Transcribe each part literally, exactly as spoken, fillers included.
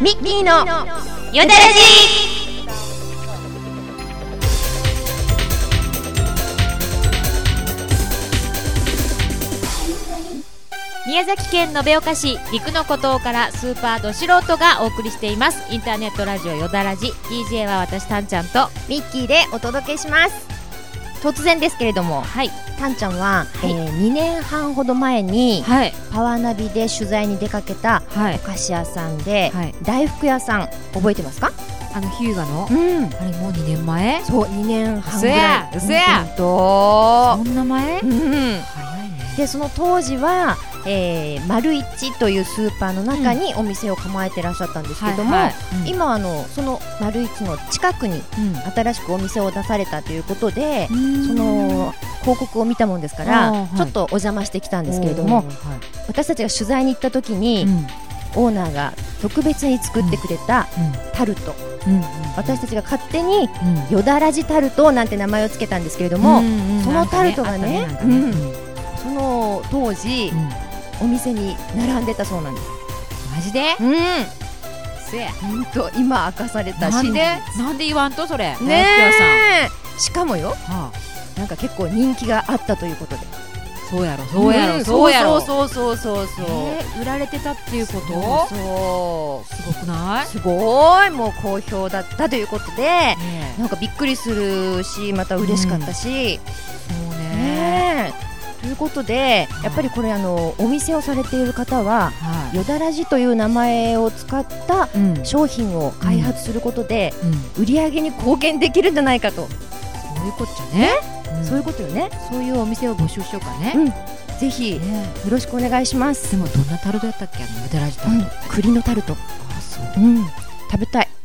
ミッキーのよだらじ。 宮崎県延岡市陸の孤島からスーパーど素人がお送りしていますインターネットラジオよだらじ。 ディージェー は私たんちゃんとミッキーでお届けします。突然ですけれども、 はい、 たんちゃんは、 はい、 えー、にねんはんほど前に、 はい、 パワーナビで取材に出かけたお菓子屋さんで、はい、大福屋さん覚えてますか？ あの日向の、 うん、 あれもうにねんまえ。 そう、にねんはんぐらい。 うそやそんな前、 うん、早いね。 でその当時は、えー、マルイチというスーパーの中にお店を構えてらっしゃったんですけども、はいはい、うん、今あのそのマルイチの近くに新しくお店を出されたということで、うん、その広告を見たもんですから、はい、ちょっとお邪魔してきたんですけれども、はい、私たちが取材に行った時に、うん、オーナーが特別に作ってくれたタルト、うんうん、私たちが勝手に、うん、よだらじタルトなんて名前をつけたんですけれども、うんうん、そのタルトがね、その当時、うん、お店に並んでたそうなんです。 マジで？ うん。せや。ほんと今明かされた真実。 なんでなんで言わんとそれ。 ねえ。しかもよ、はあ、なんか結構人気があったということで。 そうやろそうやろ、うん、そうやろ。 そうそうそうそうそう、 えー、売られてたっていうこと？ そうそう。 すごくない？ すごいもう好評だったということで、ね、なんかびっくりするしまた嬉しかったし、 うん、そうね。 ねということで、やっぱりこれあのお店をされている方は、はい、よだらじという名前を使った商品を開発することで、うん、売り上げに貢献できるんじゃないかと。 そういうことじゃね、 うん、そういうことよね。 そういうお店を募集しようかね、 うん、ぜひ、ね、よろしくお願いします。 でもどんなタルトやったっけ、あのよだらじタルト、うん、 栗のタルト。 あ、そう、 うん、食べたい。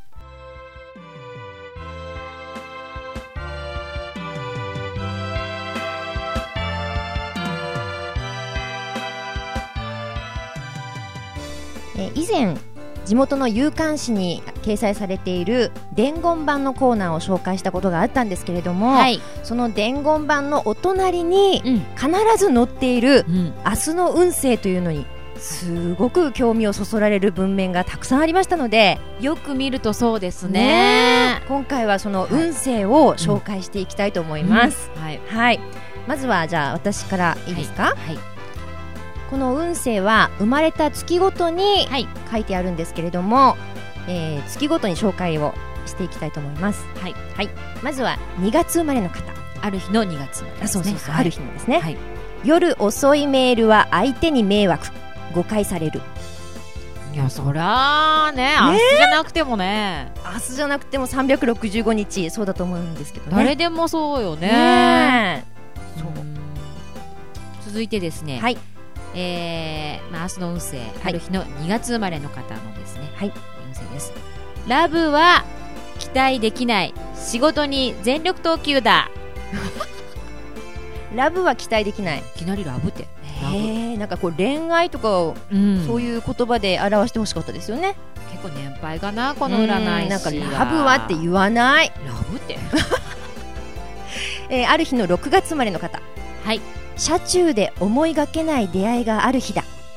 以前地元の夕刊誌に掲載されている伝言板のコーナーを紹介したことがあったんですけれども、はい、その伝言板のお隣に必ず載っている、うん、明日の運勢というのにすごく興味をそそられる文面がたくさんありましたので、 よく見るとそうです ね, ね。今回はその運勢を紹介していきたいと思います、 うん、はいはい、まずはじゃあ私からいいですか？ はい、はい、 この運勢は生まれた月ごとに書いてあるんですけれども、はい、えー、月ごとに紹介をしていきたいと思います、 はいはい、まずはにがつ生まれの方、 ある日のにがつ生まれですね。 あ、そうそうそう、はい、ある日のですね、 はい、 夜遅いメールは相手に迷惑、誤解される。 いや、そりゃあね、明日じゃなくてもね、 明日じゃなくてもさんびゃくろくじゅうごにちそうだと思うんですけどね。 誰でもそうよ ね, ねそう。続いてですね、 はい、 えーまあ、明日の運勢、はい、ある日のにがつ生まれの方のですね、 はい、 運勢です。ラブは期待できない、仕事に全力投球だ。 ラブは期待できない。 いきなりラブって、 へー、なんかこう恋愛とかを、うん、そういう言葉で表してほしかったですよね。 結構年配かな、この占い師。 なんかラブはって言わない。 ラブって、 えー、ある日のろくがつ生まれの方、 はい、 車中で思いがけない出会いがある日だ。 うん、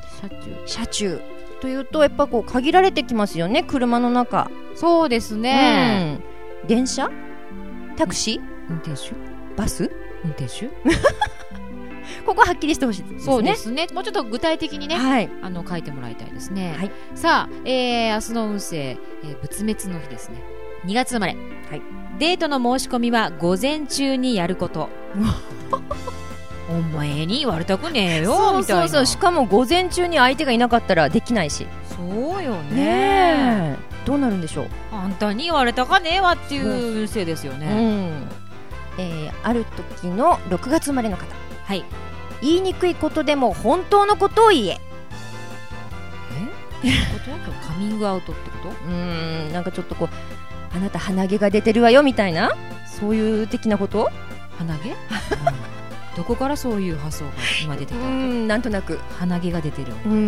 車中車中というとやっぱこう限られてきますよね、車の中。 そうですね、 うん、電車、タクシー、 運転手、 バス、 運転手ここははっきりしてほしいですね。 そうですね、もうちょっと具体的にね、はい、あの書いてもらいたいですね、はい、さあ、えー、明日の運勢、えー、仏滅の日ですね。にがつ生まれ、はい、デートの申し込みは午前中にやること。お前に言われたくねえよ。 そうみたいな。 そうそう、しかも午前中に相手がいなかったらできないし。 そうよ ね, ねどうなるんでしょう。 あんたに言われたかねえわっていう運勢ですよね、うん、 えー、ある時のろくがつ生まれの方、 はい、 言いにくいことでも本当のことを言え。 えカミングアウトってこと？ うーん、なんかちょっとこう、あなた鼻毛が出てるわよみたいな、そういう的なこと？ 鼻毛、うん、どこからそういう発想が今出てたわけ？ うん、なんとなく鼻毛が出てる。 うん、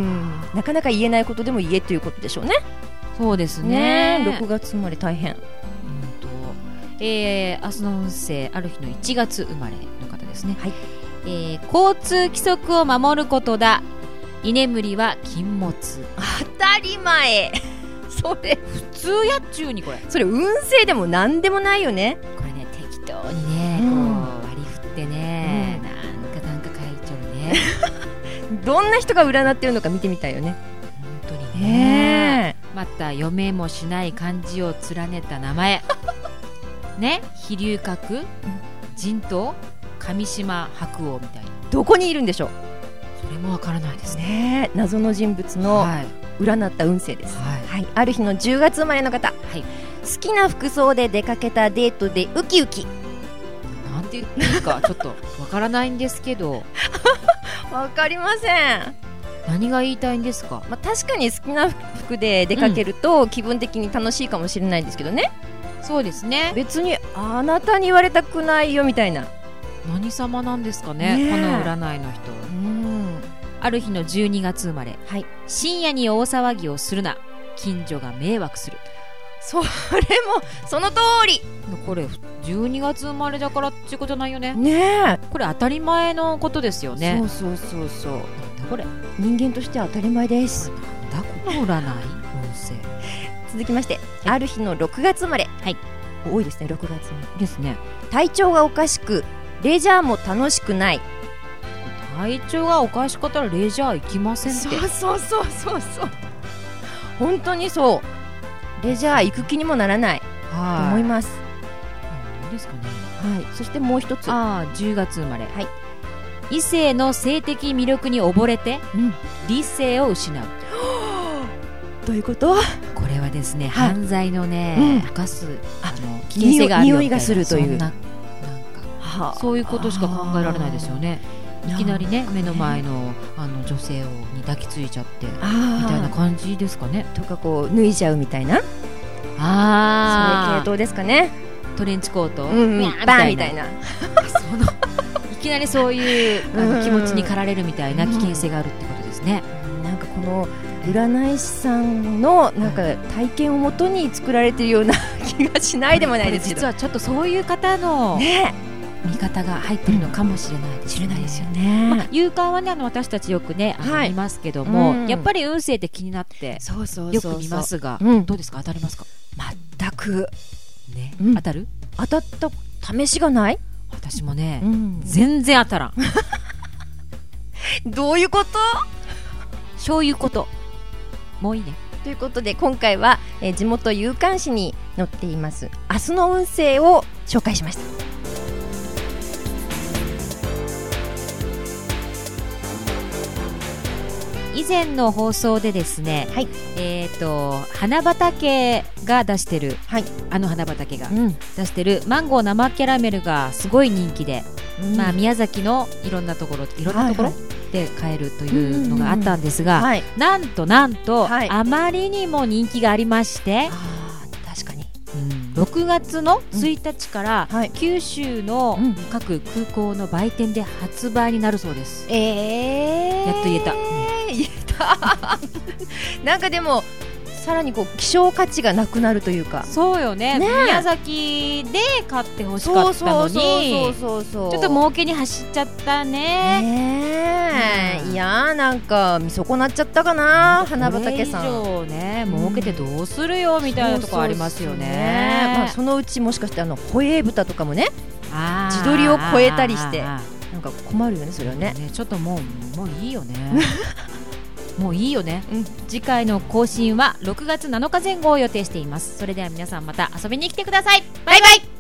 なかなか言えないことでも言えということでしょうね。 そうですね。 ね、ろくがつ生まれ大変。うんと、 えー、明日の運勢、ある日のいちがつ生まれの方ですね、はい、えー、交通規則を守ることだ。 居眠りは禁物。 当たり前それ普通やっちゅうにこれ。 それ運勢でもなんでもないよね。 これね適当にね、うん、こう割り振ってね、うん、なんかなんか書いちゃうねどんな人が占ってるのか見てみたいよね。 本当にね。また読めもしない漢字を連ねた名前ね、飛龍閣、神道、上島白鸚みたいな。どこにいるんでしょう。 それもわからないですね。 ね、謎の人物の占った運勢です、はいはい、ある日のじゅうがつ生まれの方、はい、好きな服装で出かけたデートでウキウキ。 なんていうかちょっとわからないんですけどわかりません。 何が言いたいんですか。 まあ、確かに好きな服で出かけると気分的に楽しいかもしれないんですけどね、 うん、そうですね。 別にあなたに言われたくないよみたいな。 何様なんですか ね, ねこの占いの人。うんある日のじゅうにがつ生まれ、はい、深夜に大騒ぎをするな、近所が迷惑する。 それもその通り。 これじゅうにがつ生まれだからっていうことじゃないよね。 ねえ、 これ当たり前のことですよね。 そうそうそうそう。なんだこれ、 人間としては当たり前です。 なんだこの占い運勢。 続きまして、ある日のろくがつ生まれ、はい、多いですね。ろくがつですね。 体調がおかしくレジャーも楽しくない。 体調がおかしかったらレジャー行きませんって。 そうそうそうそうそう、本当にそう。レジャー行く気にもならないと思います。 何ですかね。 はい。そしてもう一つ、 あじゅうがつ生まれ、はい、異性の性的魅力に溺れて、うん、理性を失う。 どういうこと。 これはですね、はい、犯罪のね、犯、うん、すあの危険性があるよみたいな、匂いがするという、そんな、なんか、はあ、そういうことしか考えられないですよね。いきなりね、目の前の、あの女性に抱きついちゃってみたいな感じですかね。 とかこう脱いじゃうみたいな、 あそういう系統ですかね。 トレンチコート、 うんうん、バーみたいなそのいきなりそういうあの気持ちに駆られるみたいな危険性があるってことですね。 うん、なんかこの占い師さんのなんか体験をもとに作られているような気がしないでもないですけど、 実はちょっとそういう方の、ね、見方が入ってるのかもしれないですね。知れないですよね。まあ、勇敢はね、あの私たちよくね、あの、はい、見ますけども、うん、やっぱり運勢って気になってそうそうよく見ますが、うん、どうですか、当たりますか。 全く、 ね、うん、当たる当たった試しがない。 私もね、うん、全然当たらんどういうこと。 そういうこと。もういいね。 ということで今回は、えー、地元夕刊誌に載っています明日の運勢を紹介しました。 以前の放送でですね、はい、えーと花畑が出してる、はい、あの花畑が出してるマンゴー生キャラメルがすごい人気で、うん、まあ、宮崎のいろんなところいろんなところ、はいはい、で買えるというのがあったんですが、はい、なんとなんと、はい、あまりにも人気がありまして、 あ、確かに、 うん、ろくがつのついたちから、うん、はい、九州の各空港の売店で発売になるそうです。 えー、 やっと言えた、うん、 言えたなんかでもさらにこう希少価値がなくなるというか。 そうよ ね, ね宮崎で買ってほしかったのに、ちょっと儲けに走っちゃったね。 ね、うん、いやー、なんか見損なっちゃったかな、花畑さん。 これ以上ね、儲けてどうするよみたいなところありますよね。 そうそうそうね、 まあ、そのうちもしかしてあのホエー豚とかもね、地鶏を超えたりしてなんか困るよね、それは ね, ねちょっともうもういいよねもういいよね、うん、次回の更新はろくがつなのか前後を予定しています。それでは皆さんまた遊びに来てください。バイバイ。